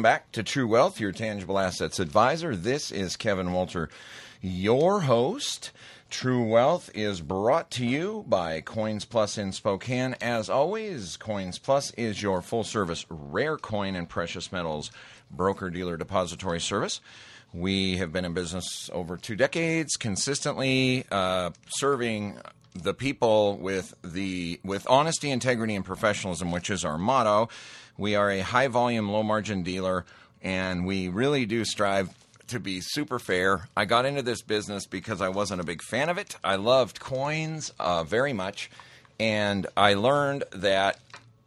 back to True Wealth, your tangible assets advisor. This is Kevin Walter, your host. True Wealth is brought to you by Coins Plus in Spokane. As always, Coins Plus is your full-service rare coin and precious metals broker-dealer depository service. We have been in business over 2 decades, consistently serving the people with honesty, integrity, and professionalism, which is our motto. We are a high-volume, low-margin dealer, and we really do strive to be super fair. I got into this business because I wasn't a big fan of it. I loved coins very much, and I learned that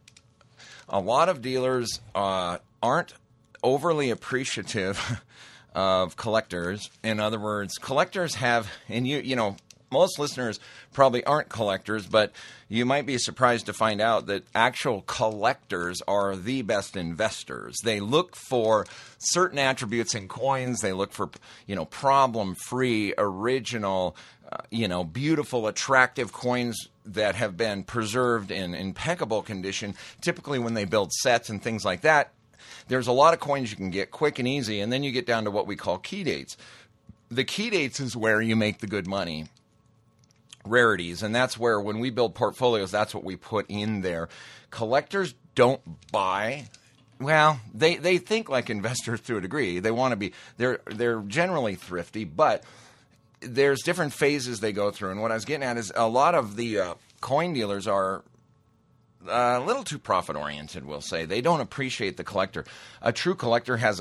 a lot of dealers aren't overly appreciative of collectors. In other words, collectors have, and you know, most listeners probably aren't collectors, but you might be surprised to find out that actual collectors are the best investors. They look for certain attributes in coins. They look for, problem-free, original, beautiful, attractive coins that have been preserved in impeccable condition. Typically when they build sets and things like that, there's a lot of coins you can get quick and easy, and then you get down to what we call key dates. The key dates is where you make the good money. Rarities, and that's where, when we build portfolios, that's what we put in there. Collectors don't buy. Well, they think like investors to a degree. They want to be. They're generally thrifty, but there's different phases they go through. And what I was getting at is a lot of the coin dealers are a little too profit-oriented, we'll say. They don't appreciate the collector. A true collector has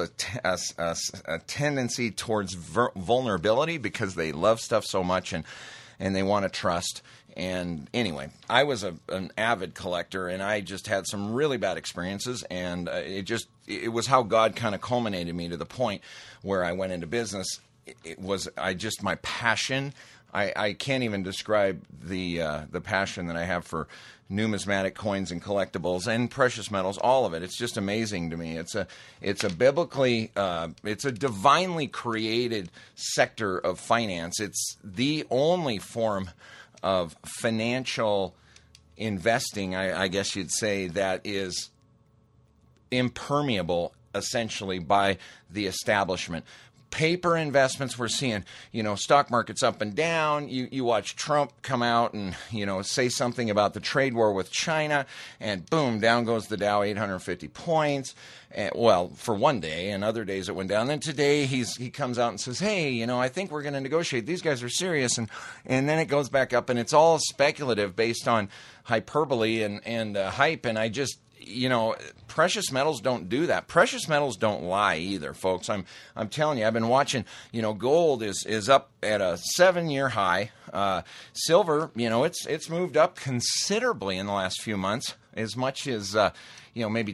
a tendency towards vulnerability because they love stuff so much and they want to trust. And anyway, I was an avid collector, and I just had some really bad experiences, and it was how God kind of culminated me to the point where I went into business. It was my passion. I can't even describe the passion that I have for numismatic coins and collectibles and precious metals, all of it. It's just amazing to me. It's a biblically, it's a divinely created sector of finance. It's the only form of financial investing, I guess you'd say, that is impermeable, essentially, by the establishment. Paper investments, we're seeing, stock markets up and down. You watch Trump come out and, say something about the trade war with China, and boom, down goes the Dow 850 points. Well, for one day, and other days it went down. Then today he comes out and says, hey, I think we're going to negotiate. These guys are serious. And then it goes back up, and it's all speculative based on hyperbole and hype. And I just, precious metals don't do that. Precious metals don't lie either, folks. I'm telling you, I've been watching, gold is up at a 7-year high. Silver, it's moved up considerably in the last few months, as much as, maybe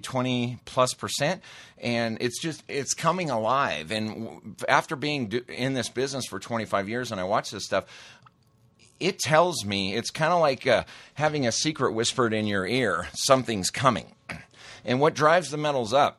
20+%. And it's coming alive. And after being in this business for 25 years, and I watch this stuff, it tells me, it's kind of like having a secret whispered in your ear, something's coming. And what drives the metals up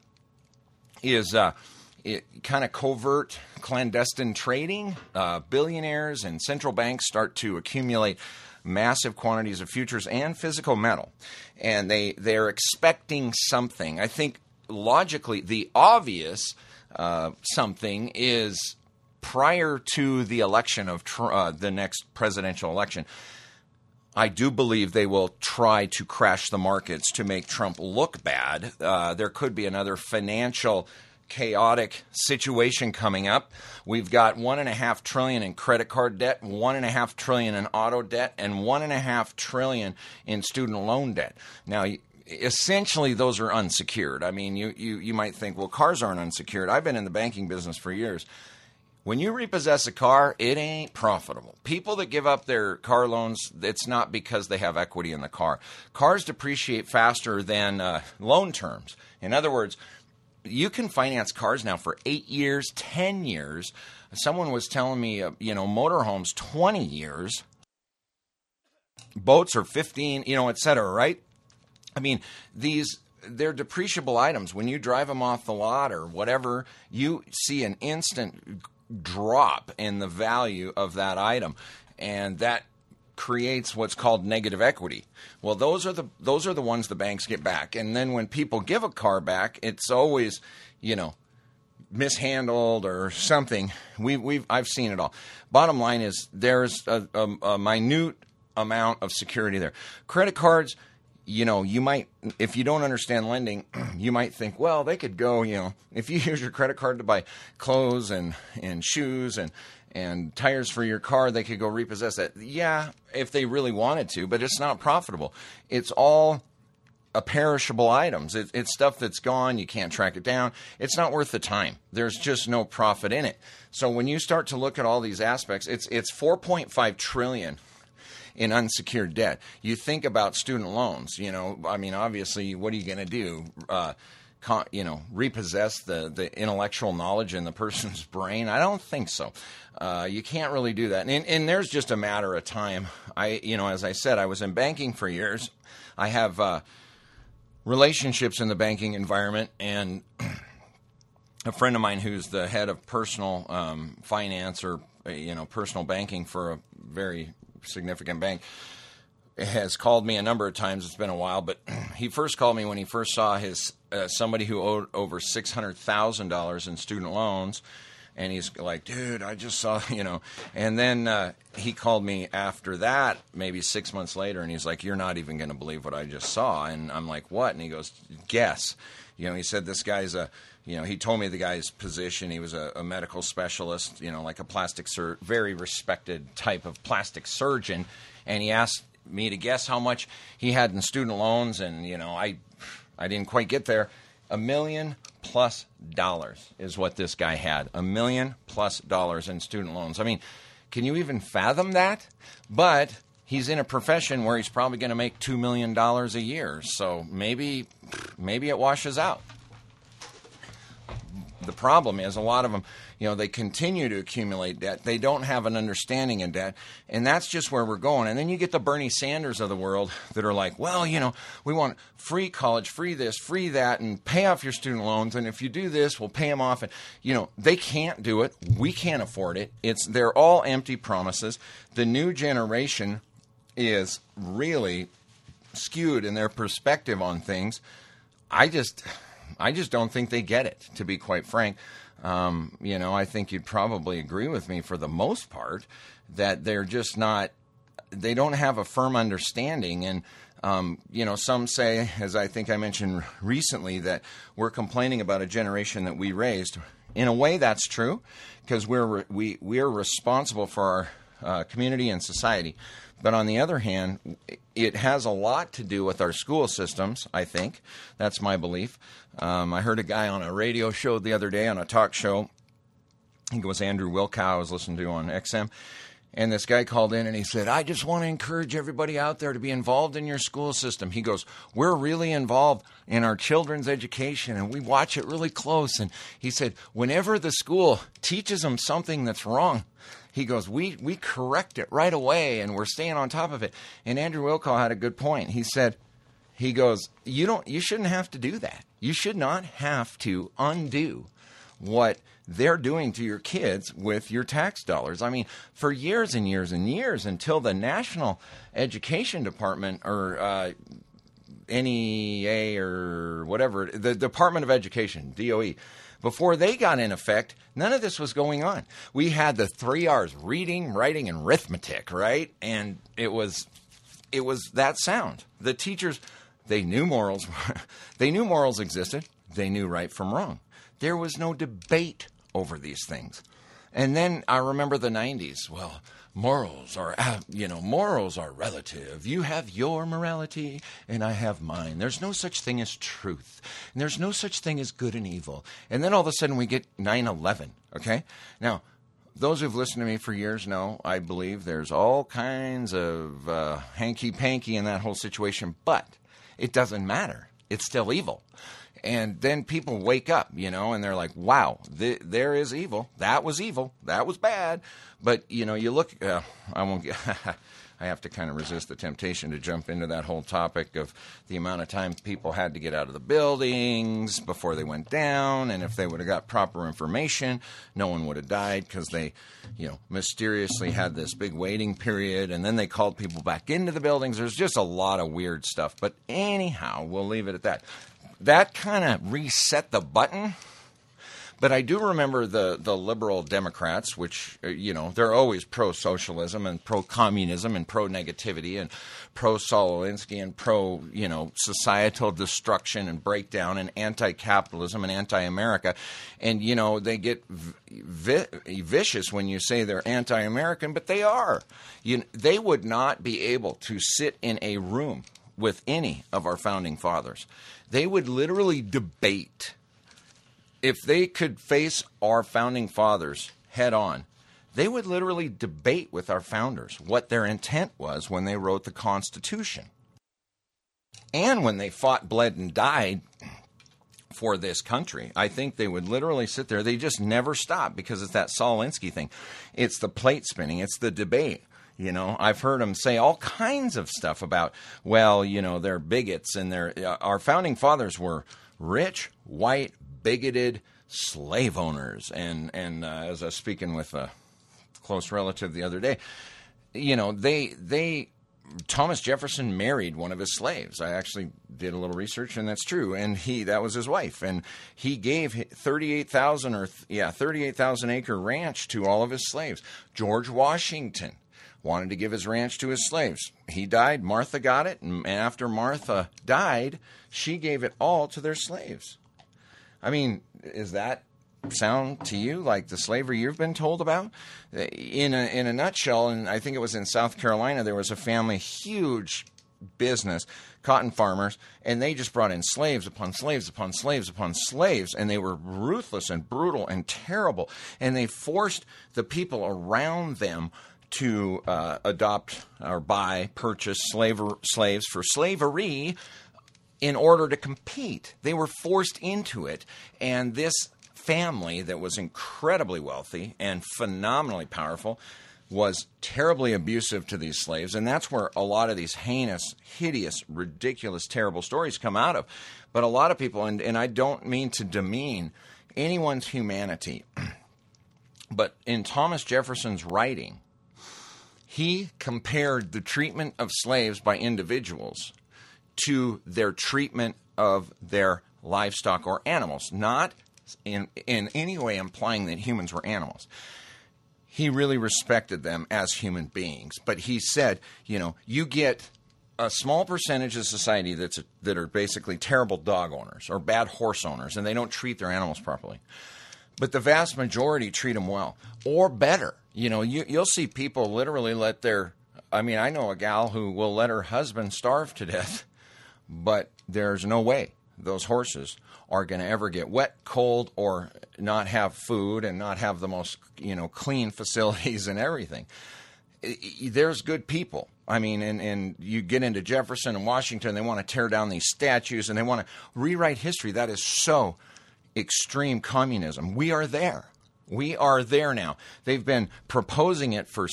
is kind of covert, clandestine trading. Billionaires and central banks start to accumulate massive quantities of futures and physical metal. And they're expecting something. I think logically the obvious something is, prior to the election of the next presidential election, I do believe they will try to crash the markets to make Trump look bad. There could be another financial chaotic situation coming up. We've got $1.5 trillion in credit card debt, $1.5 trillion in auto debt, and $1.5 trillion in student loan debt. Now, essentially, those are unsecured. I mean, you might think, well, cars aren't unsecured. I've been in the banking business for years. When you repossess a car, it ain't profitable. People that give up their car loans, it's not because they have equity in the car. Cars depreciate faster than loan terms. In other words, you can finance cars now for 8 years, 10 years. Someone was telling me, motorhomes, 20 years. Boats are 15, et cetera, right? I mean, they're depreciable items. When you drive them off the lot or whatever, you see an instant drop in the value of that item, and that creates what's called negative equity. Well, those are the ones the banks get back. And then when people give a car back, it's always, mishandled or something. I've seen it all. Bottom line is there's a minute amount of security there. Credit cards, you might, if you don't understand lending, you might think, well, they could go, if you use your credit card to buy clothes and shoes and tires for your car, they could go repossess that. Yeah, if they really wanted to, but it's not profitable. It's all perishable items. It's stuff that's gone. You can't track it down. It's not worth the time. There's just no profit in it. So when you start to look at all these aspects, it's $4.5 trillion in unsecured debt. You think about student loans. Obviously, what are you going to do? Repossess the intellectual knowledge in the person's brain? I don't think so. You can't really do that. And there's just a matter of time. As I said, I was in banking for years. I have relationships in the banking environment, and a friend of mine who's the head of personal finance or personal banking for a very significant bank has called me a number of times. It's been a while, but he first called me when he first saw his somebody who owed over $600,000 in student loans. And he's like, dude, I just saw, And then he called me after that, maybe 6 months later, and he's like, you're not even going to believe what I just saw. And I'm like, what? And he goes, guess. He said this guy's he told me the guy's position. He was a medical specialist, like a very respected type of plastic surgeon. And he asked me to guess how much he had in student loans. And, I didn't quite get there. $1 million+ is what this guy had. $1 million+ in student loans. I mean, can you even fathom that? But he's in a profession where he's probably going to make $2 million a year. So maybe it washes out. The problem is a lot of them, they continue to accumulate debt. They don't have an understanding of debt, and that's just where we're going. And then you get the Bernie Sanders of the world that are like, well, we want free college, free this, free that, and pay off your student loans. And if you do this, we'll pay them off. And, they can't do it. We can't afford it. They're all empty promises. The new generation is really skewed in their perspective on things. I just don't think they get it, to be quite frank. I think you'd probably agree with me for the most part that they're just not, they don't have a firm understanding. And, some say, as I think I mentioned recently, that we're complaining about a generation that we raised. In a way, that's true, because we're responsible for our community and society. But on the other hand, it has a lot to do with our school systems, I think. That's my belief. I heard a guy on a radio show the other day, on a talk show. I think it was Andrew Wilkow I was listening to on XM. And this guy called in and he said, I just want to encourage everybody out there to be involved in your school system. He goes, we're really involved in our children's education and we watch it really close. And he said, whenever the school teaches them something that's wrong, he goes, we correct it right away and we're staying on top of it. And Andrew Wilkow had a good point. He goes, you shouldn't have to do that. You should not have to undo what they're doing to your kids with your tax dollars. I mean, for years and years and years, until the National Education Department or NEA or whatever, the Department of Education, DOE, before they got in effect, none of this was going on. We had the 3 R's, reading, writing, and arithmetic, right? And it was that sound. The teachers, they knew morals. They knew morals existed. They knew right from wrong. There was no debate over these things. And then I remember the 90s. Well, morals are relative. You have your morality and I have mine. There's no such thing as truth. And there's no such thing as good and evil. And then all of a sudden we get 9/11, okay? Now, those who've listened to me for years know I believe there's all kinds of hanky-panky in that whole situation, but it doesn't matter. It's still evil. And then people wake up, and they're like, wow, there is evil. That was evil. That was bad. But, you look, I have to kind of resist the temptation to jump into that whole topic of the amount of time people had to get out of the buildings before they went down. And if they would have got proper information, no one would have died because they, mysteriously had this big waiting period. And then they called people back into the buildings. There's just a lot of weird stuff. But anyhow, we'll leave it at that. That kind of reset the button But I do remember the liberal Democrats, which, they're always pro-socialism and pro-communism and pro-negativity and pro-Saul Alinsky and pro-societal destruction and breakdown and anti-capitalism and anti-America. And, they get vicious when you say they're anti-American, but they are. They would not be able to sit in a room with any of our founding fathers. They would literally debate. If they could face our founding fathers head on, they would literally debate with our founders what their intent was when they wrote the Constitution. And when they fought, bled, and died for this country, I think they would literally sit there. They just never stop because it's that Saul Alinsky thing. It's the plate spinning. It's the debate. I've heard them say all kinds of stuff about, they're bigots, and our founding fathers were rich, white, bigoted slave owners. And as I was speaking with a close relative the other day, Thomas Jefferson married one of his slaves. I actually did a little research, and that's true. And that was his wife, and he gave 38,000 acre ranch to all of his slaves. George Washington wanted to give his ranch to his slaves. He died. Martha got it. And after Martha died, she gave it all to their slaves. I mean, is that sound to you like the slavery you've been told about? In a nutshell, and I think it was in South Carolina, there was a family, huge business, cotton farmers, and they just brought in slaves upon slaves upon slaves upon slaves, and they were ruthless and brutal and terrible, and they forced the people around them to adopt or purchase slaves for slavery in order to compete. They were forced into it, and this family that was incredibly wealthy and phenomenally powerful was terribly abusive to these slaves, and that's where a lot of these heinous, hideous, ridiculous, terrible stories come out of. But a lot of people, and I don't mean to demean anyone's humanity, but in Thomas Jefferson's writing, he compared the treatment of slaves by individuals to their treatment of their livestock or animals, not in any way implying that humans were animals. He really respected them as human beings. But he said, you get a small percentage of society that are basically terrible dog owners or bad horse owners, and they don't treat their animals properly. But the vast majority treat them well or better. You'll see people literally I know a gal who will let her husband starve to death, but there's no way those horses are going to ever get wet, cold, or not have food and not have the most, clean facilities and everything. There's good people. I mean, and you get into Jefferson and Washington, they want to tear down these statues and they want to rewrite history. That is so extreme communism. We are there. We are there now. They've been proposing it for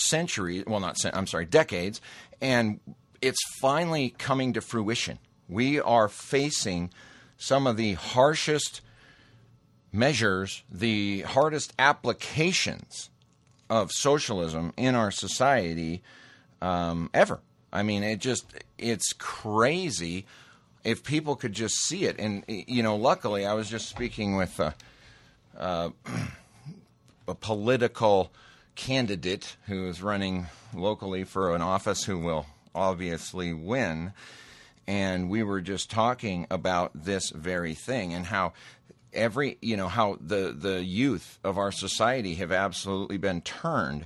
decades, and it's finally coming to fruition. We are facing some of the harshest measures, the hardest applications of socialism in our society ever. I mean, it's crazy if people could just see it. And, luckily I was just speaking with a political candidate who is running locally for an office who will obviously win. And we were just talking about this very thing and how how the youth of our society have absolutely been turned.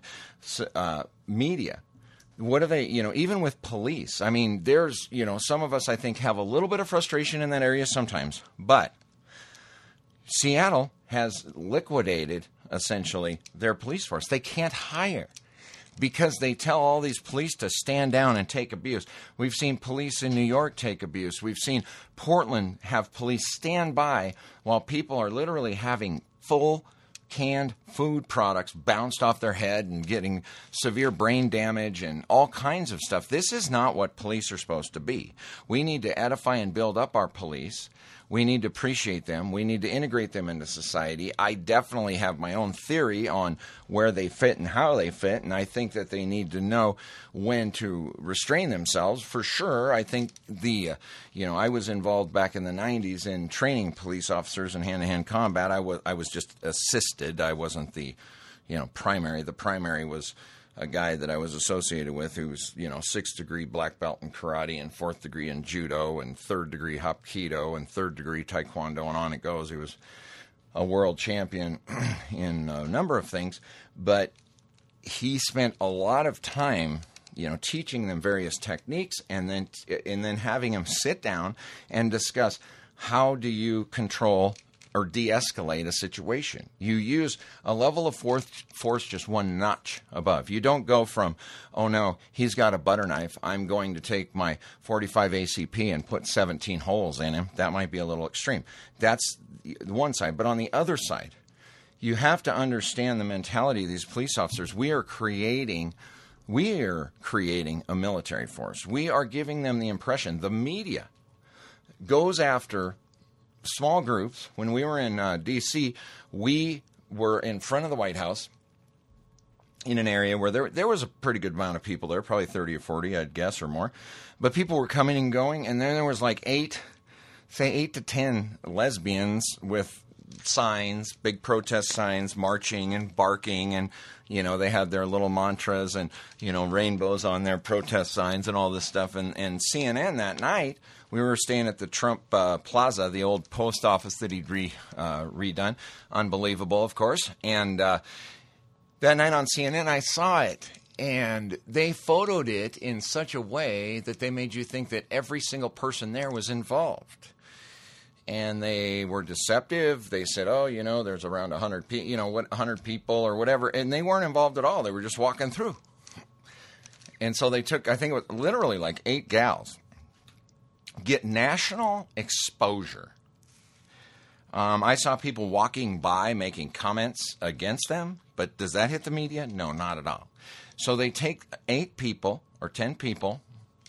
Media. What are they, even with police? I mean, there's, some of us, I think, have a little bit of frustration in that area sometimes. But Seattle has liquidated, essentially, their police force. They can't hire because they tell all these police to stand down and take abuse. We've seen police in New York take abuse. We've seen Portland have police stand by while people are literally having full canned food products bounced off their head and getting severe brain damage and all kinds of stuff. This is not what police are supposed to be. We need to edify and build up our police. We need to appreciate them. We need to integrate them into society. I definitely have my own theory on where they fit and how they fit, and I think that they need to know when to restrain themselves. For sure, I think I was involved back in the 90s in training police officers in hand-to-hand combat. I was just assisted. I wasn't the primary. The primary was a guy that I was associated with who was, 6th degree black belt in karate and 4th degree in judo and 3rd degree hapkido and 3rd degree taekwondo, and on it goes. He was a world champion in a number of things, but he spent a lot of time, teaching them various techniques and then having them sit down and discuss how do you control or de-escalate a situation. You use a level of force just one notch above. You don't go from, oh no, he's got a butter knife, I'm going to take my 45 ACP and put 17 holes in him. That might be a little extreme. That's one side. But on the other side, you have to understand the mentality of these police officers. We are creating a military force. We are giving them the impression. The media goes after small groups. When we were in D.C., we were in front of the White House in an area where there was a pretty good amount of people there, probably 30 or 40, I'd guess, or more. But people were coming and going, and then there was like 8 to 10 lesbians with signs, big protest signs, marching and barking, and they had their little mantras and rainbows on their protest signs and all this stuff. And CNN that night, we were staying at the Trump Plaza, the old post office that he'd redone. Unbelievable, of course. And that night on CNN, I saw it. And they photoed it in such a way that they made you think that every single person there was involved. And they were deceptive. They said, there's around 100 people, 100 people or whatever. And they weren't involved at all. They were just walking through. And so they took, I think it was literally like 8 gals. Get national exposure. I saw people walking by making comments against them, but does that hit the media? No, not at all. So they take 8 people or 10 people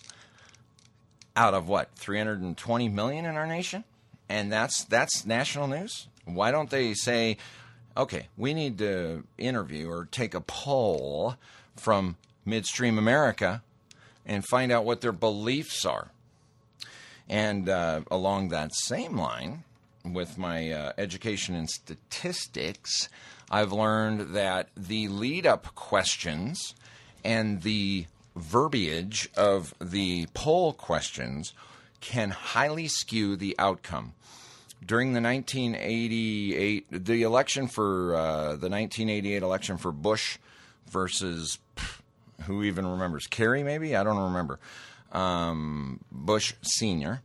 out of 320 million in our nation? And that's national news? Why don't they say, okay, we need to interview or take a poll from midstream America and find out what their beliefs are? And along that same line, with my education in statistics, I've learned that the lead-up questions and the verbiage of the poll questions can highly skew the outcome. During the 1988, the election for the 1988 election for Bush versus, who even remembers, Kerry maybe? I don't remember. Bush Sr.,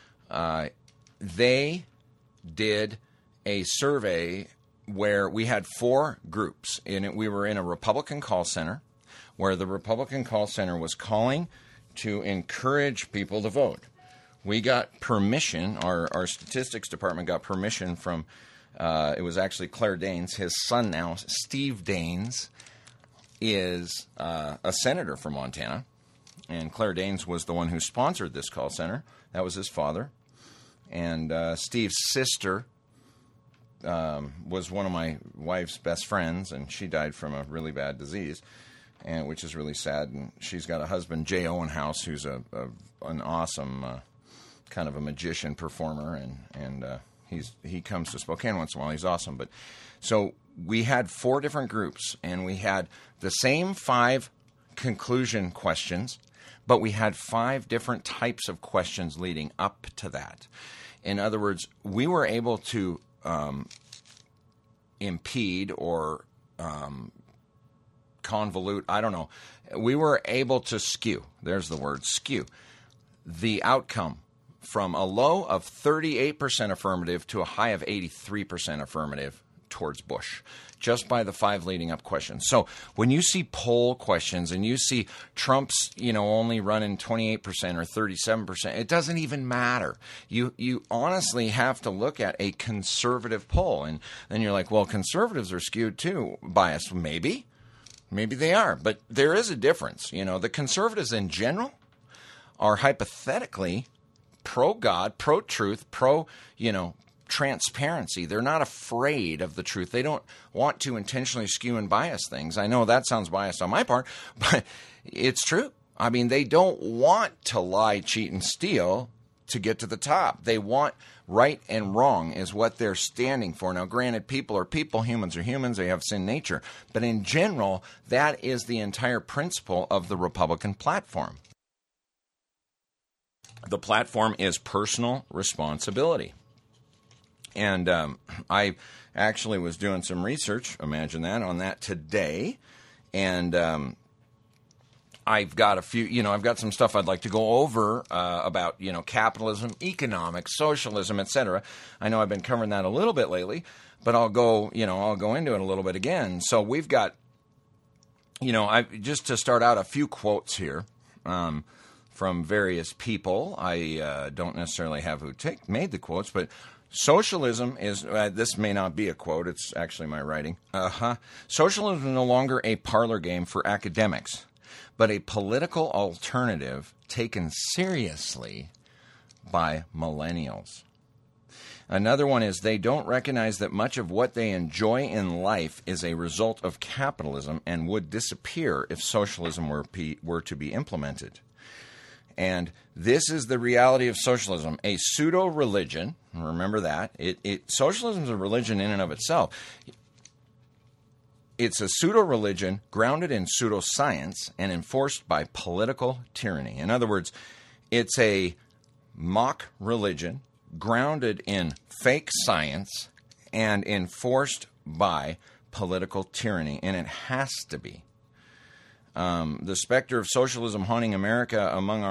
they did a survey where we had 4 groups. We were in a Republican call center where the Republican call center was calling to encourage people to vote. We got permission, our statistics department got permission from, it was actually Claire Danes, his son now, Steve Daines, is a senator from Montana. And Claire Danes was the one who sponsored this call center. That was his father. And Steve's sister was one of my wife's best friends, and she died from a really bad disease, which is really sad. And she's got a husband, Jay Owenhouse, who's an awesome kind of a magician performer, and he comes to Spokane once in a while. He's awesome. But so we had 4 different groups, and we had the same 5 conclusion questions, but we had 5 different types of questions leading up to that. In other words, we were able to impede or convolute, I don't know. We were able to skew, there's the word, skew, the outcome from a low of 38% affirmative to a high of 83% affirmative towards Bush, just by the 5 leading up questions. So when you see poll questions and you see Trump's, only running 28% or 37%, it doesn't even matter. You honestly have to look at a conservative poll, and then you're like, well, conservatives are skewed too, biased. Maybe they are, but there is a difference. The conservatives in general are hypothetically pro-God, pro-truth, transparency. They're not afraid of the truth. They don't want to intentionally skew and bias things. I know that sounds biased on my part, but it's true. I mean, they don't want to lie, cheat, and steal to get to the top. They want right and wrong is what they're standing for. Now, granted, people are people, humans are humans, they have sin nature. But in general, that is the entire principle of the Republican platform. The platform is personal responsibility. And I actually was doing some research, imagine that, on that today. And I've got a few, I've got some stuff I'd like to go over about, capitalism, economics, socialism, etc. I know I've been covering that a little bit lately, but I'll go into it a little bit again. So we've got, just to start out, a few quotes here from various people. I don't necessarily have who made the quotes, but socialism is, this may not be a quote, it's actually my writing. Socialism is no longer a parlor game for academics, but a political alternative taken seriously by millennials. Another one is they don't recognize that much of what they enjoy in life is a result of capitalism and would disappear if socialism were to be implemented. And this is the reality of socialism, a pseudo-religion. Remember that. Socialism is a religion in and of itself. It's a pseudo-religion grounded in pseudoscience and enforced by political tyranny. In other words, it's a mock religion grounded in fake science and enforced by political tyranny, and it has to be. The specter of socialism haunting America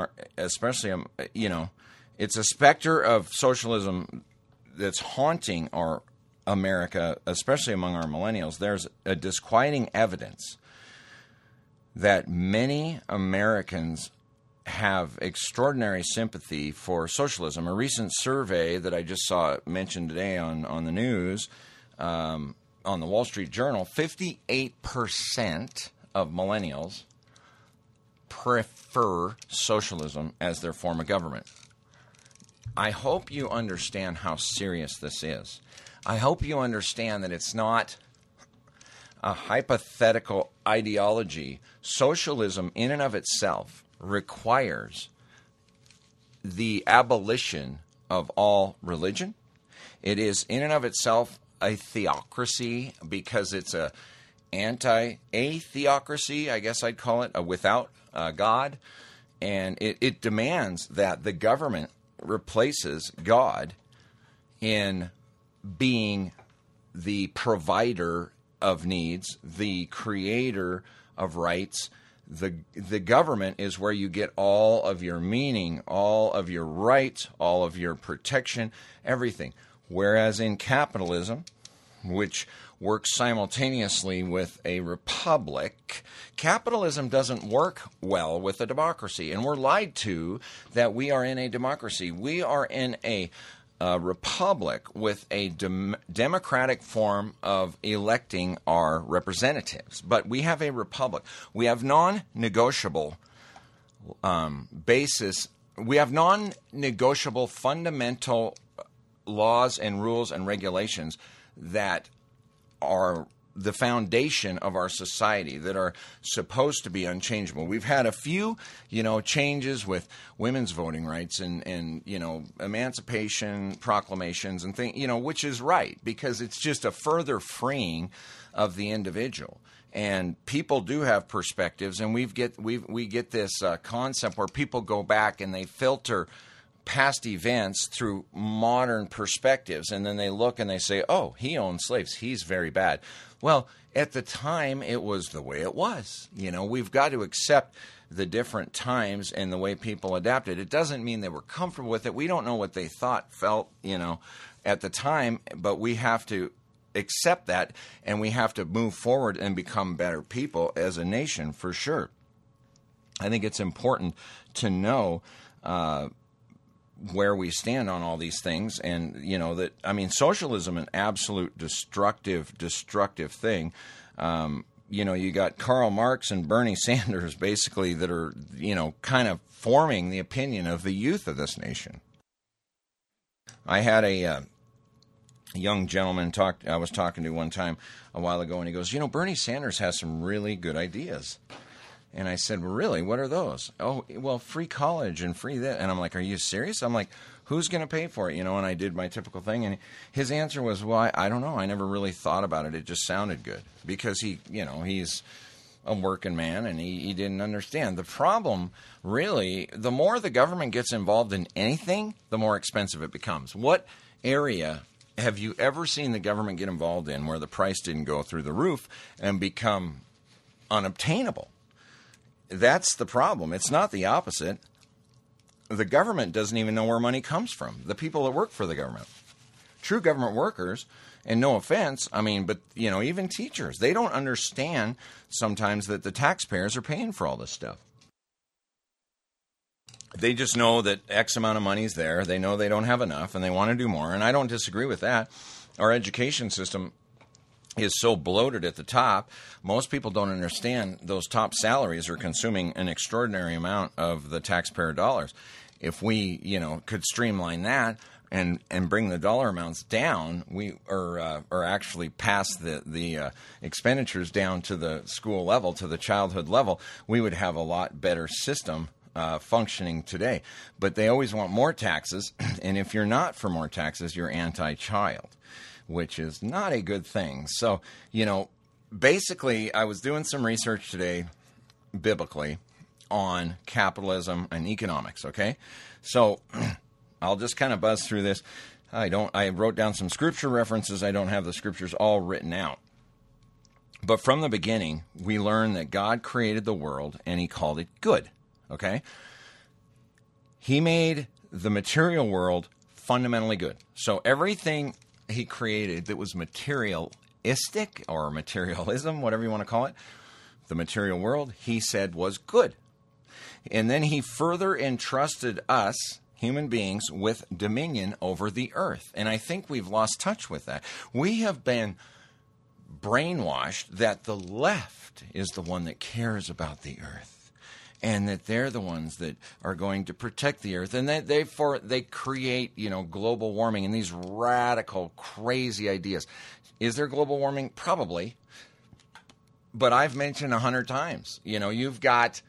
it's a specter of socialism that's haunting our America, especially among our millennials. There's a disquieting evidence that many Americans have extraordinary sympathy for socialism. A recent survey that I just saw mentioned today on the news, on the Wall Street Journal, 58% of millennials prefer socialism as their form of government. I hope you understand how serious this is. I hope you understand that it's not a hypothetical ideology. Socialism in and of itself requires the abolition of all religion. It is in and of itself a theocracy because it's a theocracy, I guess I'd call it, without God. And it demands that the government replaces God in being the provider of needs, the creator of rights. The government is where you get all of your meaning, all of your rights, all of your protection, everything. Whereas in capitalism, which works simultaneously with a republic, capitalism doesn't work well with a democracy. And we're lied to that we are in a democracy. We are in a republic with a democratic form of electing our representatives. But we have a republic. We have non-negotiable basis. We have non-negotiable fundamental laws and rules and regulations that are the foundation of our society, that are supposed to be unchangeable. We've had a few, changes with women's voting rights and emancipation proclamations and things, which is right because it's just a further freeing of the individual. And people do have perspectives, and we get this concept where people go back and they filter past events through modern perspectives, and then they look and they say, oh, he owned slaves, he's very bad. Well, at the time, it was the way it was. We've got to accept the different times and the way people adapted. It doesn't mean they were comfortable with it. We don't know what they felt, at the time, but we have to accept that, and we have to move forward and become better people as a nation, for sure. I think it's important to know where we stand on all these things, and socialism an absolute destructive thing. You got Karl Marx and Bernie Sanders basically that are kind of forming the opinion of the youth of this nation. I had a young gentleman I was talking to one time a while ago, and he goes, Bernie Sanders has some really good ideas. And I said, well, really? What are those? Oh, well, free college and free this. And I'm like, are you serious? I'm like, who's going to pay for it? And I did my typical thing. And his answer was, well, I don't know. I never really thought about it. It just sounded good. Because he's a working man, and he didn't understand. The problem, really, the more the government gets involved in anything, the more expensive it becomes. What area have you ever seen the government get involved in where the price didn't go through the roof and become unobtainable? That's the problem. It's not the opposite. The government doesn't even know where money comes from. The people that work for the government. True government workers, and no offense, but even teachers, they don't understand sometimes that the taxpayers are paying for all this stuff. They just know that X amount of money is there. They know they don't have enough, and they want to do more. And I don't disagree with that. Our education system is so bloated at the top, most people don't understand those top salaries are consuming an extraordinary amount of the taxpayer dollars. If we, could streamline that and bring the dollar amounts down, or actually pass the expenditures down to the school level, to the childhood level, we would have a lot better system functioning today. But they always want more taxes, and if you're not for more taxes, you're anti-child, which is not a good thing. So, basically, I was doing some research today, biblically, on capitalism and economics, okay? So, I'll just kind of buzz through this. I wrote down some scripture references. I don't have the scriptures all written out. But from the beginning, we learn that God created the world, and he called it good, okay? He made the material world fundamentally good. So, everything he created that was materialistic or materialism, whatever you want to call it, the material world, he said was good. And then he further entrusted us, human beings, with dominion over the earth. And I think we've lost touch with that. We have been brainwashed that the left is the one that cares about the earth, and that they're the ones that are going to protect the earth, and that they create, global warming and these radical, crazy ideas. Is there global warming? Probably. But I've mentioned 100 times, you've got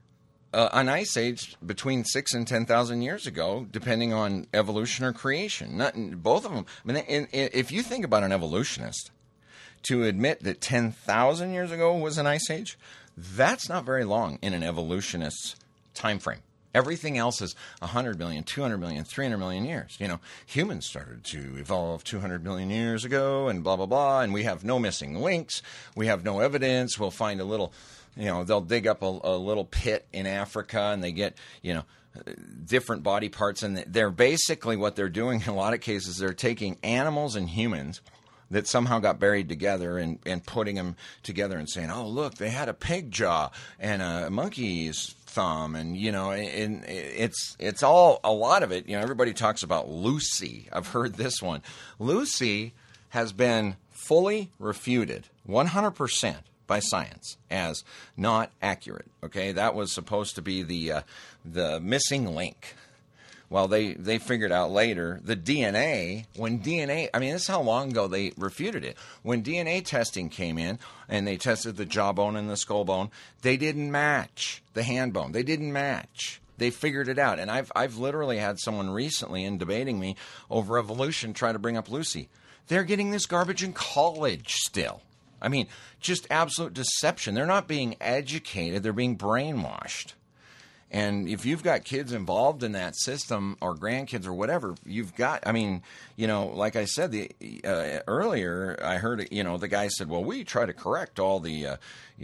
an ice age between 6,000 and 10,000 years ago, depending on evolution or creation. Both of them. If you think about an evolutionist, to admit that 10,000 years ago was an ice age, that's not very long in an evolutionist's time frame. Everything else is 100 million, 200 million, 300 million years. Humans started to evolve 200 million years ago and blah, blah, blah, and we have no missing links. We have no evidence. We'll find a little, they'll dig up a little pit in Africa, and they get, different body parts, and they're basically what they're doing in a lot of cases, they're taking animals and humans that somehow got buried together and putting them together and saying, oh, look, they had a pig jaw and a monkey's thumb. And, and it's all, a lot of it, everybody talks about Lucy. I've heard this one. Lucy has been fully refuted 100% by science as not accurate. Okay, that was supposed to be the missing link. Well, they figured out later the DNA, this is how long ago they refuted it. When DNA testing came in and they tested the jawbone and the skull bone, they didn't match the hand bone. They didn't match. They figured it out. And I've literally had someone recently in debating me over evolution try to bring up Lucy. They're getting this garbage in college still. Just absolute deception. They're not being educated. They're being brainwashed. And if you've got kids involved in that system or grandkids or whatever, you've got, like I said earlier, I heard, the guy said, well, we try to correct all the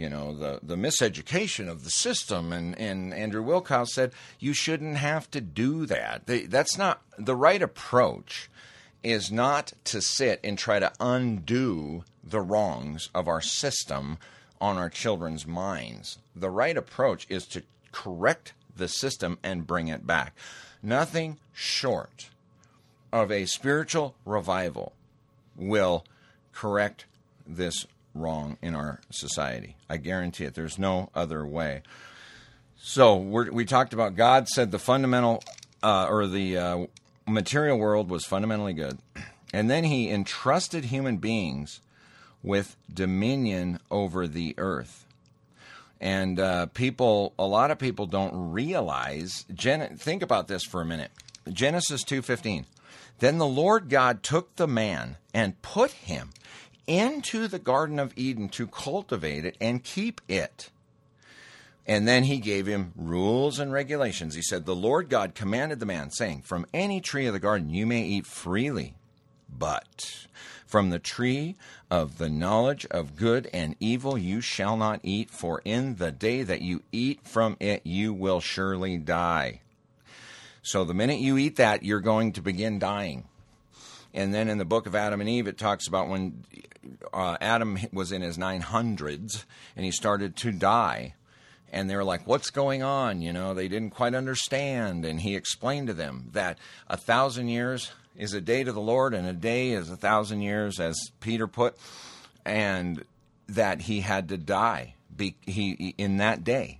miseducation of the system. And Andrew Wilkow said, you shouldn't have to do that. That's not the right approach. Is not to sit and try to undo the wrongs of our system on our children's minds. The right approach is to correct the system and bring it back. Nothing short of a spiritual revival will correct this wrong in our society. I guarantee it. There's no other way. So we talked about God said the fundamental material world was fundamentally good. And then he entrusted human beings with dominion over the earth. And a lot of people don't realize, think about this for a minute. Genesis 2:15. Then the Lord God took the man and put him into the Garden of Eden to cultivate it and keep it. And then he gave him rules and regulations. He said, the Lord God commanded the man, saying, from any tree of the garden you may eat freely, but from the tree of the knowledge of good and evil you shall not eat, for in the day that you eat from it you will surely die. So the minute you eat that, you're going to begin dying. And then in the book of Adam and Eve, it talks about when Adam was in his 900s and he started to die. And they were like, what's going on? They didn't quite understand. And he explained to them that 1,000 years is a day to the Lord, and a day is 1,000 years, as Peter put, and that he had to die in that day.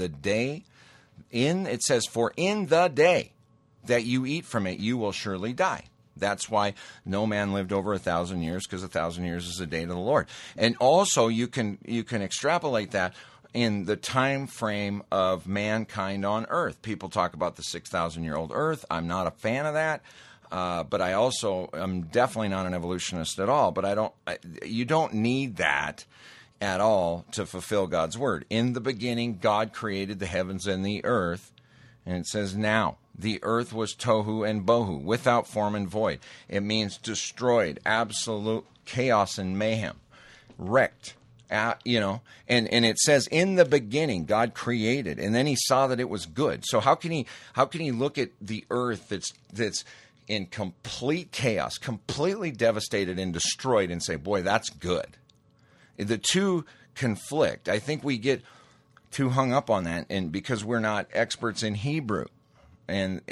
It says, for in the day that you eat from it, you will surely die. That's why no man lived over 1,000 years, because 1,000 years is a day to the Lord. And also you can extrapolate that in the time frame of mankind on earth. People talk about the 6,000-year-old earth. I'm not a fan of that. But I also am definitely not an evolutionist at all. But you don't need that at all to fulfill God's word. In the beginning, God created the heavens and the earth. And it says now, the earth was tohu and bohu, without form and void. It means destroyed, absolute chaos and mayhem, wrecked. And it says in the beginning God created, and then he saw that it was good. So how can he look at the earth that's in complete chaos, completely devastated and destroyed, and say, boy, that's good? The two conflict. I think we get too hung up on that, and because we're not experts in Hebrew. And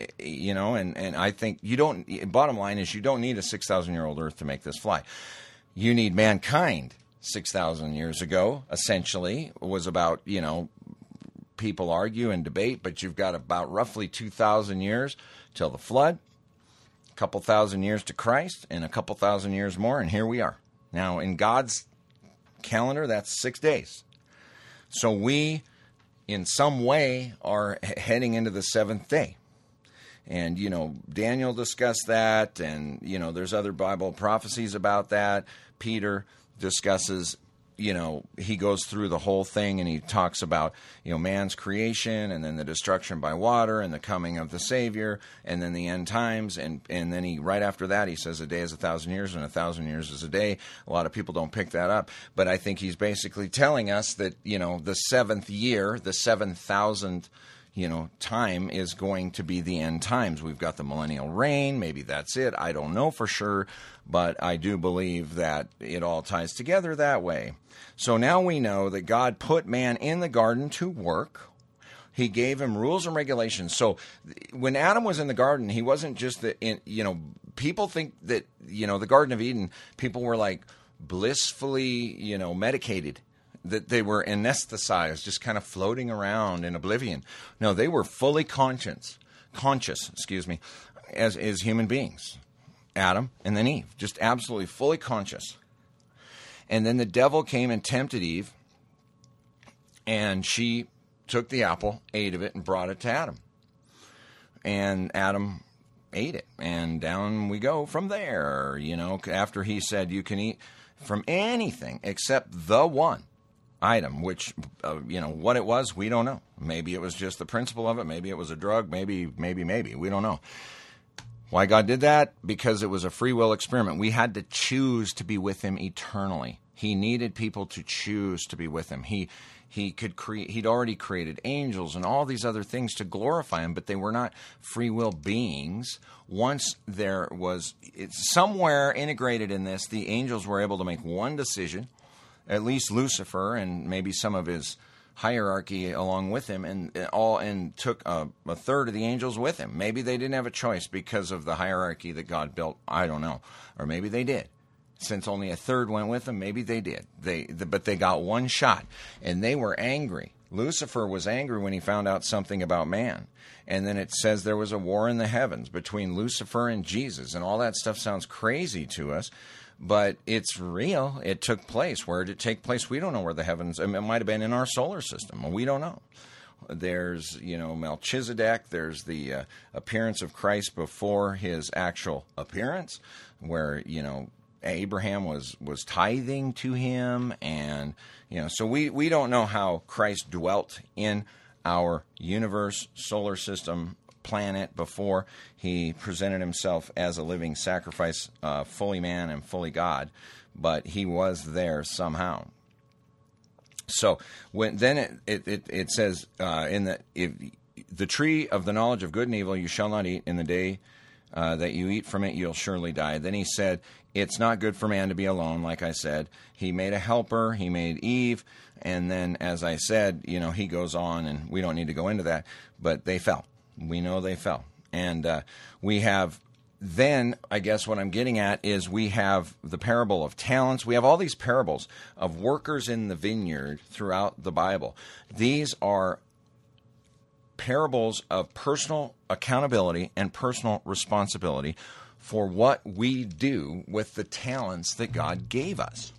I think bottom line is you don't need a 6,000-year-old earth to make this fly. You need mankind 6,000 years ago, essentially. It was about, people argue and debate, but you've got about roughly 2,000 years till the flood, a couple thousand years to Christ, and a couple thousand years more, and here we are. Now, in God's calendar, that's 6 days. So we, in some way, are heading into the seventh day. And, Daniel discussed that, and, there's other Bible prophecies about that. Peter discusses, he goes through the whole thing, and he talks about, man's creation, and then the destruction by water, and the coming of the Savior, and then the end times. And then right after that, he says a day is 1,000 years, and 1,000 years is a day. A lot of people don't pick that up. But I think he's basically telling us that, the seventh year, the 7,000th time is going to be the end times. We've got the millennial reign. Maybe that's it. I don't know for sure, but I do believe that it all ties together that way. So now we know that God put man in the garden to work. He gave him rules and regulations. So when Adam was in the garden, he wasn't just people think that, the Garden of Eden, people were like blissfully, medicated, that they were anesthetized, just kind of floating around in oblivion. No, they were fully conscious, as human beings. Adam and then Eve, just absolutely fully conscious. And then the devil came and tempted Eve, and she took the apple, ate of it, and brought it to Adam. And Adam ate it, and down we go from there. After he said you can eat from anything except the one item, which, what it was, we don't know. Maybe it was just the principle of it. Maybe it was a drug. Maybe. We don't know. Why God did that? Because it was a free will experiment. We had to choose to be with him eternally. He needed people to choose to be with him. He'd already created angels and all these other things to glorify him, but they were not free will beings. Once it's somewhere integrated in this, the angels were able to make one decision, at least Lucifer and maybe some of his hierarchy along with him, and took a third of the angels with him. Maybe they didn't have a choice because of the hierarchy that God built. I don't know. Or maybe they did. Since only a third went with them, maybe they did. But they got one shot, and they were angry Lucifer was angry when he found out something about man. And then it says there was a war in the heavens between Lucifer and Jesus. And all that stuff sounds crazy to us, but it's real. It took place. Where did it take place? We don't know where the heavens, it might have been in our solar system. We don't know. There's, Melchizedek. There's the appearance of Christ before his actual appearance, where, Abraham was tithing to him. And, so we don't know how Christ dwelt in our universe, solar system, planet before he presented himself as a living sacrifice, fully man and fully God, but he was there somehow. So then it says if the tree of the knowledge of good and evil you shall not eat, in the day that you eat from it you'll surely die. Then he said it's not good for man to be alone. Like I said, he made a helper. He made Eve. And then, as I said, he goes on, and we don't need to go into that, but they fell. We know they fell. And we have, then, I guess what I'm getting at is we have the parable of talents. We have all these parables of workers in the vineyard throughout the Bible. These are parables of personal accountability and personal responsibility for what we do with the talents that God gave us.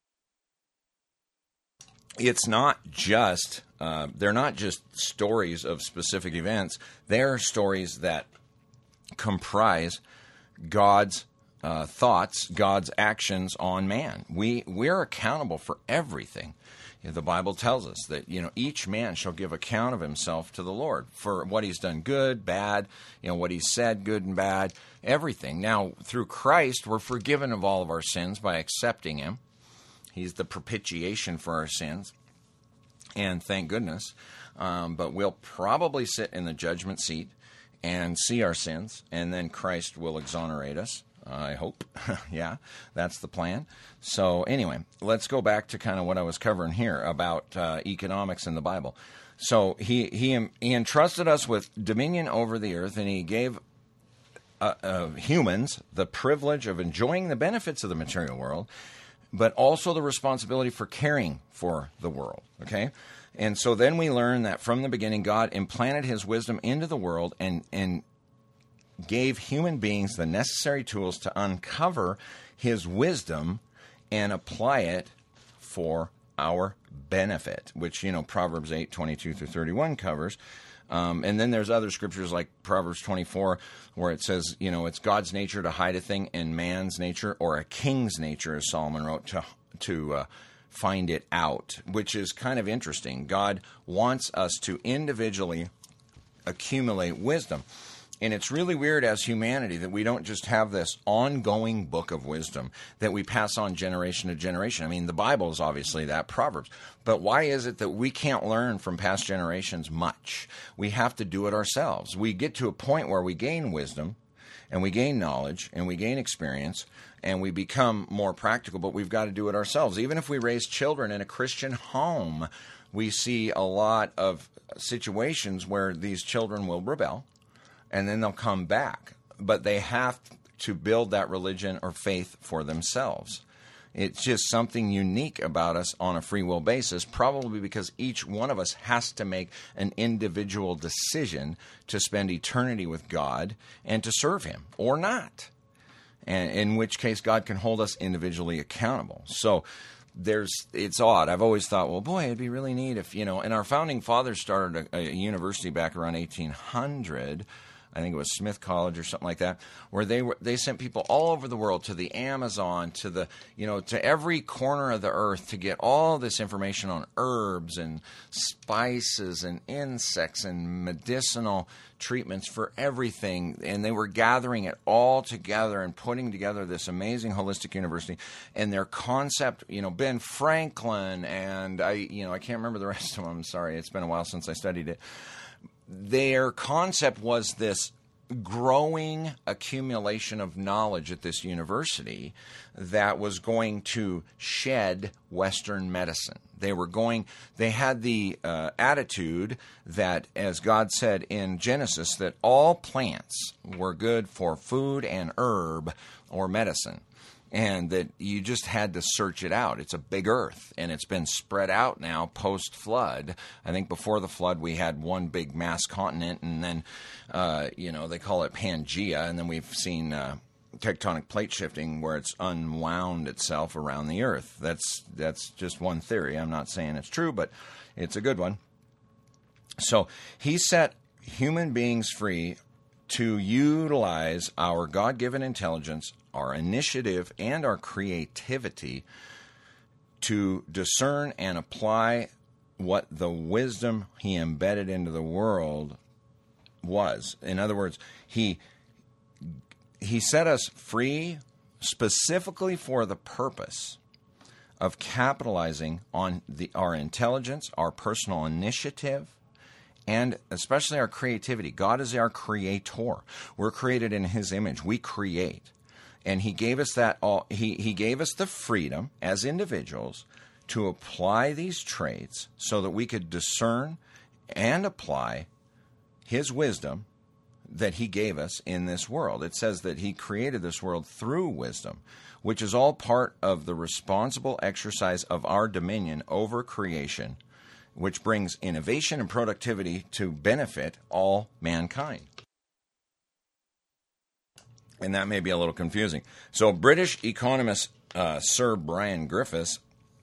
It's not just, they're not just stories of specific events. They're stories that comprise God's thoughts, God's actions on man. We're accountable for everything. The Bible tells us that, each man shall give account of himself to the Lord for what he's done, good, bad, what he's said, good and bad, everything. Now, through Christ, we're forgiven of all of our sins by accepting him. He's the propitiation for our sins, and thank goodness. But we'll probably sit in the judgment seat and see our sins, and then Christ will exonerate us, I hope. Yeah, that's the plan. So anyway, let's go back to kind of what I was covering here about economics in the Bible. So he entrusted us with dominion over the earth, and he gave humans the privilege of enjoying the benefits of the material world, but also the responsibility for caring for the world, okay? And so then we learn that from the beginning, God implanted his wisdom into the world and gave human beings the necessary tools to uncover his wisdom and apply it for our benefit, which, Proverbs 8:22-31 covers. And then there's other scriptures like Proverbs 24 where it says, it's God's nature to hide a thing and man's nature, or a king's nature, as Solomon wrote, to find it out, which is kind of interesting. God wants us to individually accumulate wisdom. And it's really weird as humanity that we don't just have this ongoing book of wisdom that we pass on generation to generation. I mean, the Bible is obviously that, Proverbs. But why is it that we can't learn from past generations much? We have to do it ourselves. We get to a point where we gain wisdom, and we gain knowledge, and we gain experience, and we become more practical, but we've got to do it ourselves. Even if we raise children in a Christian home, we see a lot of situations where these children will rebel, and then they'll come back. But they have to build that religion or faith for themselves. It's just something unique about us on a free will basis, probably because each one of us has to make an individual decision to spend eternity with God and to serve him, or not. And in which case God can hold us individually accountable. So it's odd. I've always thought, well, boy, it'd be really neat if, and our founding fathers started a university back around 1800. I think it was Smith College or something like that, where they sent people all over the world to the Amazon, to the to every corner of the earth to get all this information on herbs and spices and insects and medicinal treatments for everything. And they were gathering it all together and putting together this amazing holistic university. And their concept, Ben Franklin and I can't remember the rest of them. I'm sorry, it's been a while since I studied it. Their concept was this growing accumulation of knowledge at this university that was going to shed Western medicine. They had the attitude that, as God said in Genesis, that all plants were good for food and herb or medicine. and that you just had to search it out. It's a big earth, and it's been spread out now post-flood. I think before the flood we had one big mass continent, and then, they call it Pangea, and then we've seen tectonic plate shifting where it's unwound itself around the earth. That's just one theory. I'm not saying it's true, but it's a good one. So he set human beings free to utilize our God-given intelligence, our initiative, and our creativity to discern and apply what the wisdom he embedded into the world was. In other words, he set us free specifically for the purpose of capitalizing on our intelligence, our personal initiative, and especially our creativity. God is our creator. We're created in his image. We create. And he gave us that he gave us the freedom as individuals to apply these traits so that we could discern and apply his wisdom that he gave us in this world. It says that he created this world through wisdom, which is all part of the responsible exercise of our dominion over creation, which brings innovation and productivity to benefit all mankind. And that may be a little confusing. So British economist Sir Brian Griffiths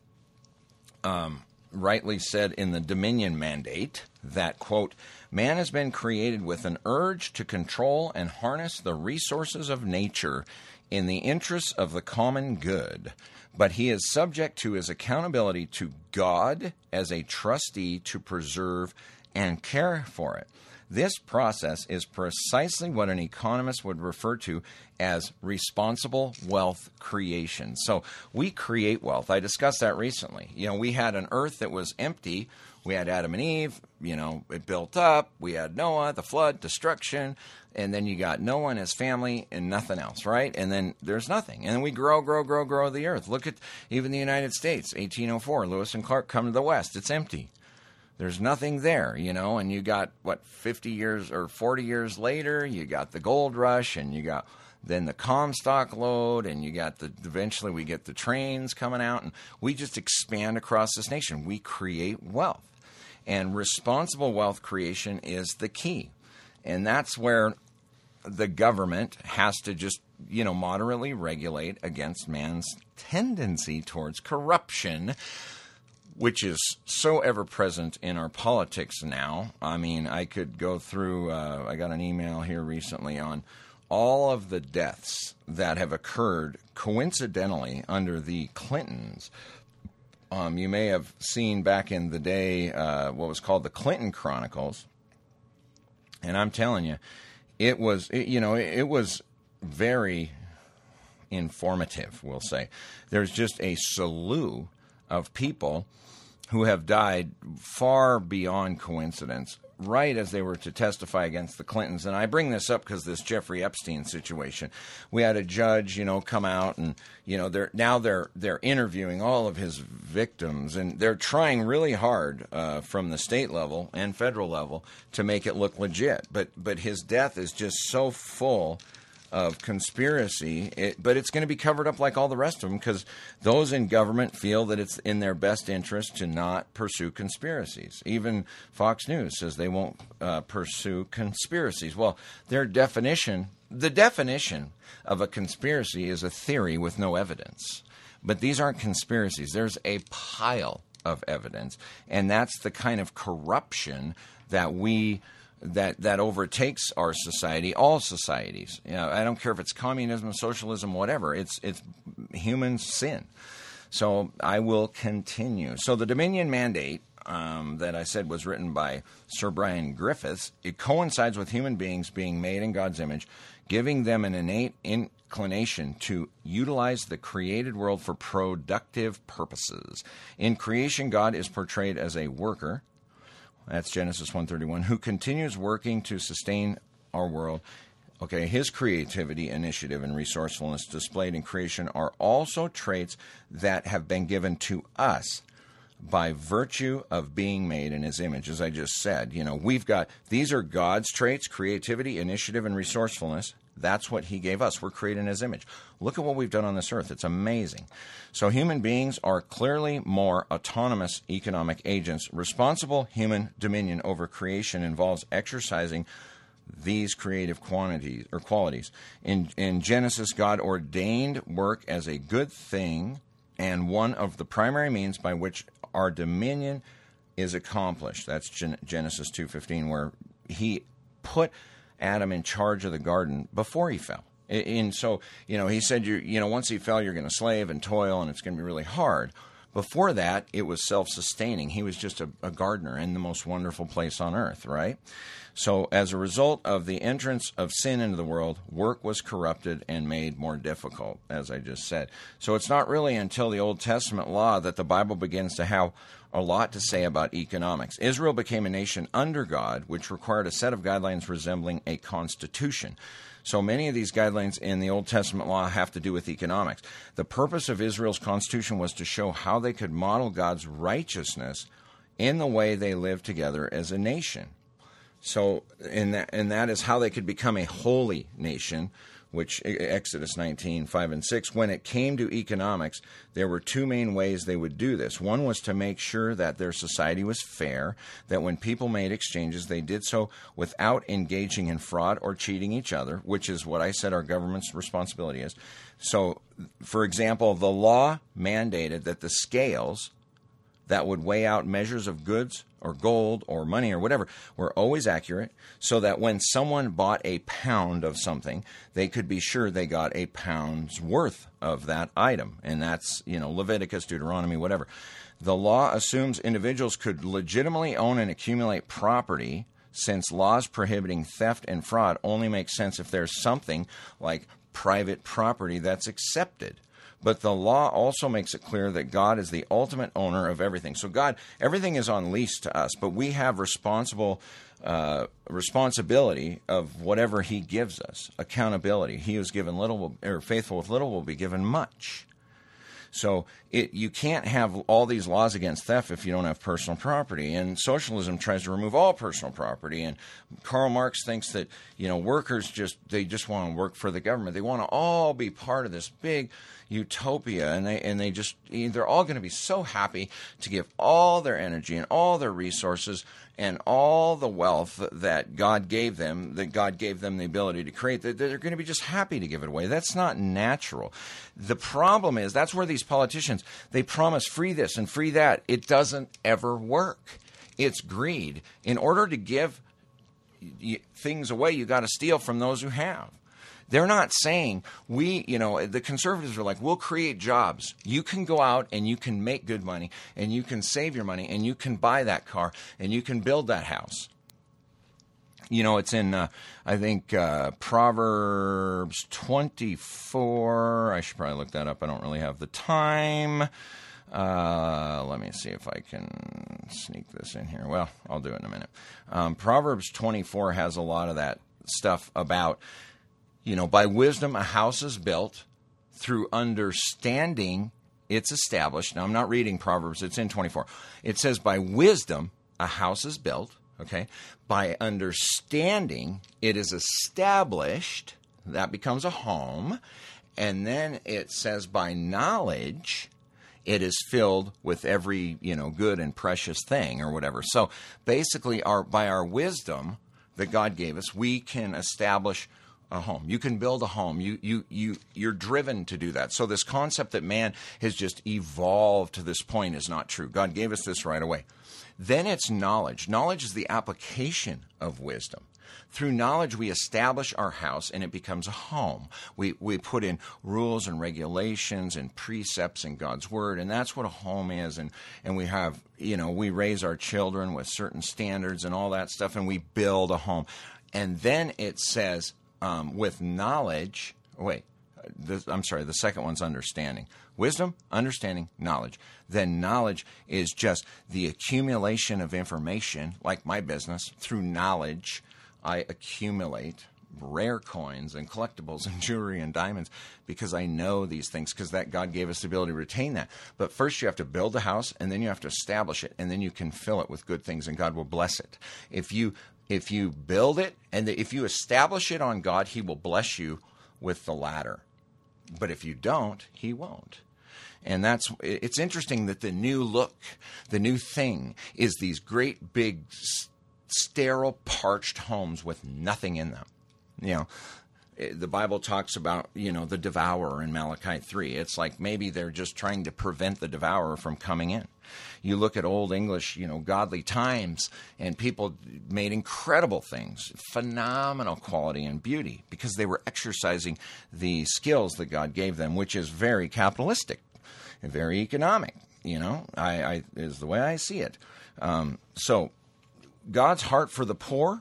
rightly said in the Dominion Mandate that, quote, man has been created with an urge to control and harness the resources of nature in the interests of the common good, but he is subject to his accountability to God as a trustee to preserve and care for it. This process is precisely what an economist would refer to as responsible wealth creation. So we create wealth. I discussed that recently. We had an earth that was empty. We had Adam and Eve. It built up. We had Noah, the flood, destruction. And then you got Noah and his family and nothing else, right? And then there's nothing. And then we grow the earth. Look at even the United States, 1804. Lewis and Clark come to the West. It's empty. There's nothing there, and you got, 50 years or 40 years later, you got the gold rush, and you got then the Comstock lode, and you got eventually we get the trains coming out, and we just expand across this nation. We create wealth. And responsible wealth creation is the key. And that's where the government has to just, moderately regulate against man's tendency towards corruption, which is so ever-present in our politics now. I mean, I could go through, I got an email here recently on all of the deaths that have occurred coincidentally under the Clintons. You may have seen back in the day what was called the Clinton Chronicles. And I'm telling you, it was very informative, we'll say. There's just a slew of people who have died far beyond coincidence, right as they were to testify against the Clintons. And I bring this up because this Jeffrey Epstein situation, we had a judge, come out and, they're interviewing all of his victims, and they're trying really hard from the state level and federal level to make it look legit. But his death is just so full of conspiracy, but it's going to be covered up like all the rest of them because those in government feel that it's in their best interest to not pursue conspiracies. Even Fox News says they won't pursue conspiracies. Well, the definition of a conspiracy is a theory with no evidence. But these aren't conspiracies. There's a pile of evidence, and that's the kind of corruption that that overtakes our society, all societies. I don't care if it's communism, socialism, whatever. It's human sin. So I will continue. So the Dominion Mandate that I said was written by Sir Brian Griffiths, it coincides with human beings being made in God's image, giving them an innate inclination to utilize the created world for productive purposes. In creation, God is portrayed as a worker. That's Genesis 1:31, who continues working to sustain our world. Okay, his creativity, initiative, and resourcefulness displayed in creation are also traits that have been given to us by virtue of being made in his image. As I just said, these are God's traits: creativity, initiative, and resourcefulness. That's what he gave us. We're created in his image. Look at what we've done on this earth. It's amazing. So human beings are clearly more autonomous economic agents. Responsible human dominion over creation involves exercising these creative qualities. In Genesis, God ordained work as a good thing and one of the primary means by which our dominion is accomplished. That's Genesis 2:15, where he put Adam in charge of the garden before he fell. And so, he said, once he fell, you're going to slave and toil, and it's going to be really hard. Before that, it was self-sustaining. He was just a gardener in the most wonderful place on earth, right? So as a result of the entrance of sin into the world, work was corrupted and made more difficult, as I just said. So it's not really until the Old Testament law that the Bible begins to have a lot to say about economics. Israel became a nation under God, which required a set of guidelines resembling a constitution. So many of these guidelines in the Old Testament law have to do with economics. The purpose of Israel's constitution was to show how they could model God's righteousness in the way they lived together as a nation. So, and that is how they could become a holy nation, which Exodus 19:5-6. When it came to economics, there were two main ways they would do this. One was to make sure that their society was fair, that when people made exchanges, they did so without engaging in fraud or cheating each other, which is what I said our government's responsibility is. So, for example, the law mandated that the scales that would weigh out measures of goods or gold or money or whatever were always accurate, so that when someone bought a pound of something, they could be sure they got a pound's worth of that item. And that's, Leviticus, Deuteronomy, whatever. The law assumes individuals could legitimately own and accumulate property, since laws prohibiting theft and fraud only make sense if there's something like private property that's accepted. But the law also makes it clear that God is the ultimate owner of everything. So everything is on lease to us, but we have responsibility of whatever he gives us, accountability. He who's given little, or faithful with little, will be given much. So you can't have all these laws against theft if you don't have personal property. And socialism tries to remove all personal property. And Karl Marx thinks that, workers just want to work for the government. They want to all be part of this big utopia, and they're all going to be so happy to give all their energy and all their resources and all the wealth that God gave them the ability to create, that they're going to be just happy to give it away. That's not natural. The problem is, that's where these politicians, they promise free this and free that. It doesn't ever work. It's greed. In order to give things away, you got to steal from those who have. They're not saying the conservatives are like, we'll create jobs. You can go out and you can make good money, and you can save your money, and you can buy that car, and you can build that house. It's in, I think, Proverbs 24. I should probably look that up. I don't really have the time. Let me see if I can sneak this in here. Well, I'll do it in a minute. Proverbs 24 has a lot of that stuff about, by wisdom a house is built, through understanding it's established. Now, I'm not reading Proverbs, it's in 24. It says, by wisdom a house is built, okay? By understanding it is established, that becomes a home. And then it says, by knowledge it is filled with every, good and precious thing, or whatever. So basically, by our wisdom that God gave us, we can establish a home. You can build a home. You're driven to do that. So this concept that man has just evolved to this point is not true. God gave us this right away. Then it's knowledge. Knowledge is the application of wisdom. Through knowledge, we establish our house, and it becomes a home. We put in rules and regulations and precepts in God's Word, and that's what a home is. And we have, we raise our children with certain standards and all that stuff, and we build a home. And then it says, with knowledge, the second one's understanding. Wisdom, understanding, knowledge. Then knowledge is just the accumulation of information, like my business. Through knowledge, I accumulate rare coins and collectibles and jewelry and diamonds because I know these things, because that God gave us the ability to retain that. But first you have to build a house, and then you have to establish it, and then you can fill it with good things, and God will bless it. If you If you build it and if you establish it on God, he will bless you with the latter. But if you don't, he won't. And it's interesting that the new look, the new thing, is these great big sterile, parched homes with nothing in them. You know, the Bible talks about, the devourer in Malachi 3. It's like maybe they're just trying to prevent the devourer from coming in. You look at Old English, godly times, and people made incredible things, phenomenal quality and beauty, because they were exercising the skills that God gave them, which is very capitalistic and very economic, is the way I see it. So God's heart for the poor,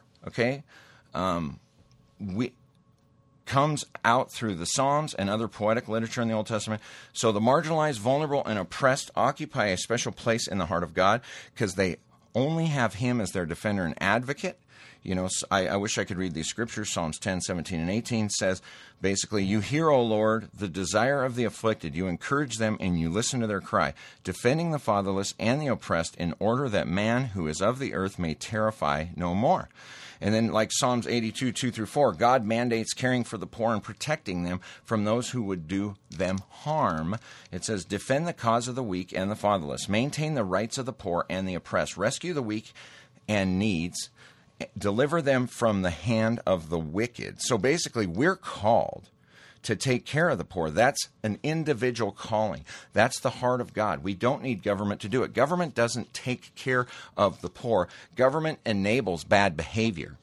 comes out through the Psalms and other poetic literature in the Old Testament. So the marginalized, vulnerable, and oppressed occupy a special place in the heart of God because they only have him as their defender and advocate. I wish I could read these scriptures. Psalms 10, 17, and 18 says, basically, you hear, O Lord, the desire of the afflicted. You encourage them and you listen to their cry, defending the fatherless and the oppressed in order that man who is of the earth may terrify no more. And then like Psalms 82, 2 through 4, God mandates caring for the poor and protecting them from those who would do them harm. It says, defend the cause of the weak and the fatherless. Maintain the rights of the poor and the oppressed. Rescue the weak and needs. Deliver them from the hand of the wicked. So basically, we're called to take care of the poor. That's an individual calling. That's the heart of God. We don't need government to do it. Government doesn't take care of the poor. Government enables bad behavior.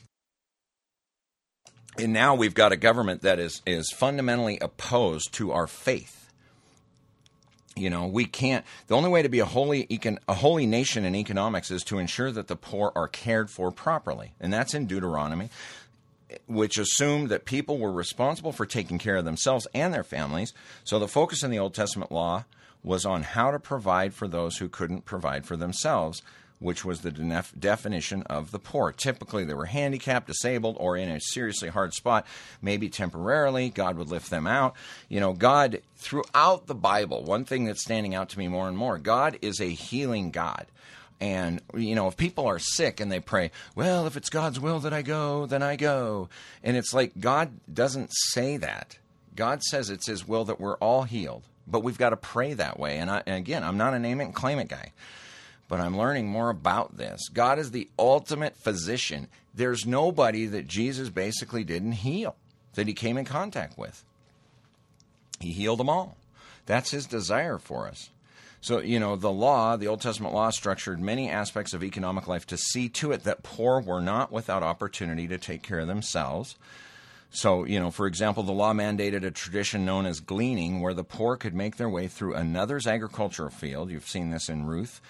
And now we've got a government that is fundamentally opposed to our faith. We can't. The only way to be a holy nation in economics is to ensure that the poor are cared for properly. And that's in Deuteronomy, which assumed that people were responsible for taking care of themselves and their families. So the focus in the Old Testament law was on how to provide for those who couldn't provide for themselves, which was the definition of the poor. Typically, they were handicapped, disabled, or in a seriously hard spot, maybe temporarily. God would lift them out. God, throughout the Bible, one thing that's standing out to me more and more, God is a healing God. And, if people are sick and they pray, well, if it's God's will that I go, then I go. And it's like God doesn't say that. God says it's his will that we're all healed. But we've got to pray that way. And again, I'm not a name it and claim it guy. But I'm learning more about this. God is the ultimate physician. There's nobody that Jesus basically didn't heal, that he came in contact with. He healed them all. That's his desire for us. So, the Old Testament law structured many aspects of economic life to see to it that poor were not without opportunity to take care of themselves. So, for example, the law mandated a tradition known as gleaning, where the poor could make their way through another's agricultural field. You've seen this in Ruth.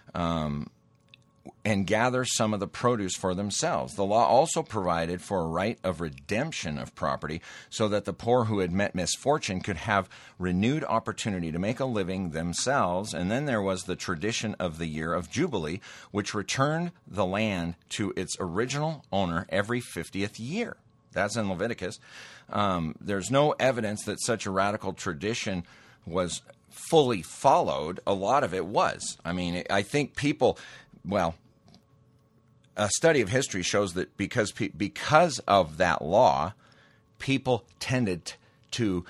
And gather some of the produce for themselves. The law also provided for a right of redemption of property so that the poor who had met misfortune could have renewed opportunity to make a living themselves. And then there was the tradition of the year of Jubilee, which returned the land to its original owner every 50th year. That's in Leviticus. There's no evidence that such a radical tradition was fully followed. A lot of it was. I mean, I think people, a study of history shows that because of that law, people tended to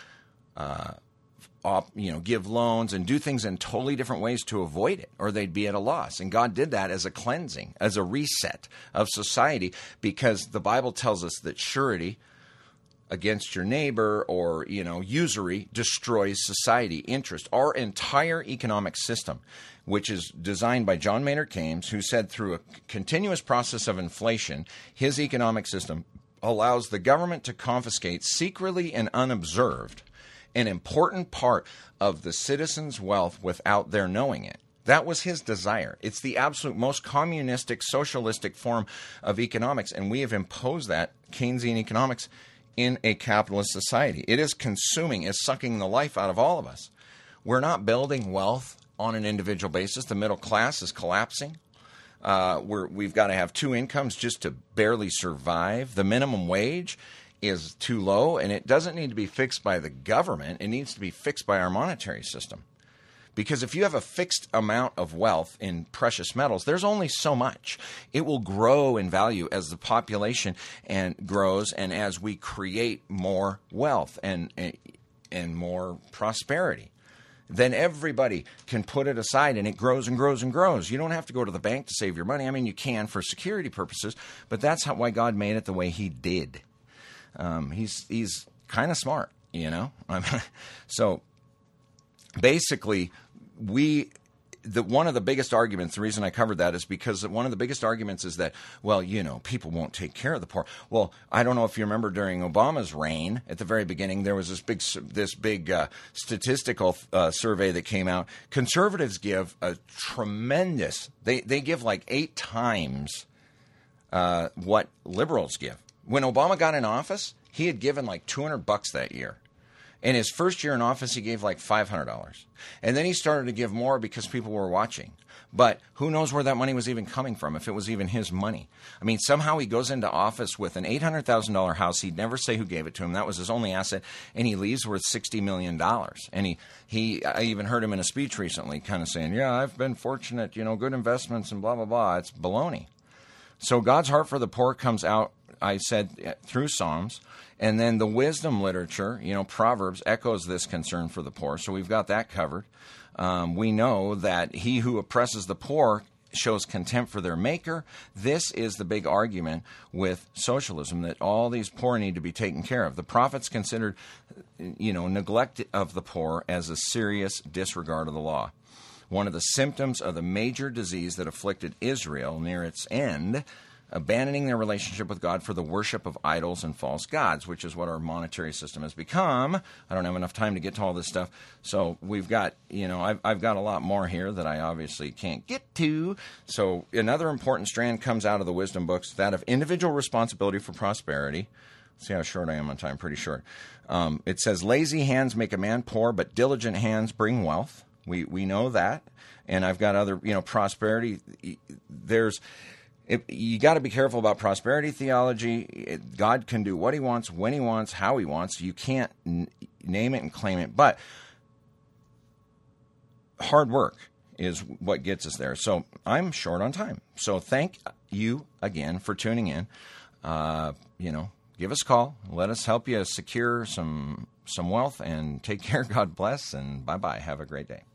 give loans and do things in totally different ways to avoid it, or they'd be at a loss. And God did that as a cleansing, as a reset of society, because the Bible tells us that surety against your neighbor or, usury destroys society, interest. Our entire economic system, which is designed by John Maynard Keynes, who said through a continuous process of inflation, his economic system allows the government to confiscate secretly and unobserved an important part of the citizens' wealth without their knowing it. That was his desire. It's the absolute most communistic, socialistic form of economics, and we have imposed that Keynesian economics in a capitalist society. It is consuming, it's sucking the life out of all of us. We're not building wealth on an individual basis. The middle class is collapsing. We've got to have two incomes just to barely survive. The minimum wage is too low, and it doesn't need to be fixed by the government. It needs to be fixed by our monetary system. Because if you have a fixed amount of wealth in precious metals, there's only so much. It will grow in value as the population grows and as we create more wealth and more prosperity. Then everybody can put it aside and it grows and grows and grows. You don't have to go to the bank to save your money. I mean, you can for security purposes, but that's why God made it the way he did. He's kind of smart, you know? So basically, one of the biggest arguments, the reason I covered that is because one of the biggest arguments is that, well, you know, people won't take care of the poor. Well, I don't know if you remember during Obama's reign, at the very beginning, there was this big statistical survey that came out. Conservatives give a tremendous, they give like 8 times what liberals give. When Obama got in office, he had given like $200 that year. In his first year in office, he gave like $500. And then he started to give more because people were watching. But who knows where that money was even coming from, if it was even his money. I mean, somehow he goes into office with an $800,000 house. He'd never say who gave it to him. That was his only asset. And he leaves with $60 million. And I even heard him in a speech recently kind of saying, yeah, I've been fortunate, you know, good investments and blah, blah, blah. It's baloney. So God's heart for the poor comes out, I said, through Psalms. And then the wisdom literature, you know, Proverbs echoes this concern for the poor. So we've got that covered. We know that he who oppresses the poor shows contempt for their maker. This is the big argument with socialism, that all these poor need to be taken care of. The prophets considered, you know, neglect of the poor as a serious disregard of the law. One of the symptoms of the major disease that afflicted Israel near its end, abandoning their relationship with God for the worship of idols and false gods, which is what our monetary system has become. I don't have enough time to get to all this stuff. So we've got, you know, I've got a lot more here that I obviously can't get to. So another important strand comes out of the wisdom books, that of individual responsibility for prosperity. See how short I am on time, pretty short. It says, lazy hands make a man poor, but diligent hands bring wealth. We know that. And I've got other, you know, prosperity. You got to be careful about prosperity theology. God can do what he wants, when he wants, how he wants. You can't name it and claim it. But hard work is what gets us there. So I'm short on time. So thank you again for tuning in. You know, give us a call. Let us help you secure some wealth and take care. God bless, and bye-bye. Have a great day.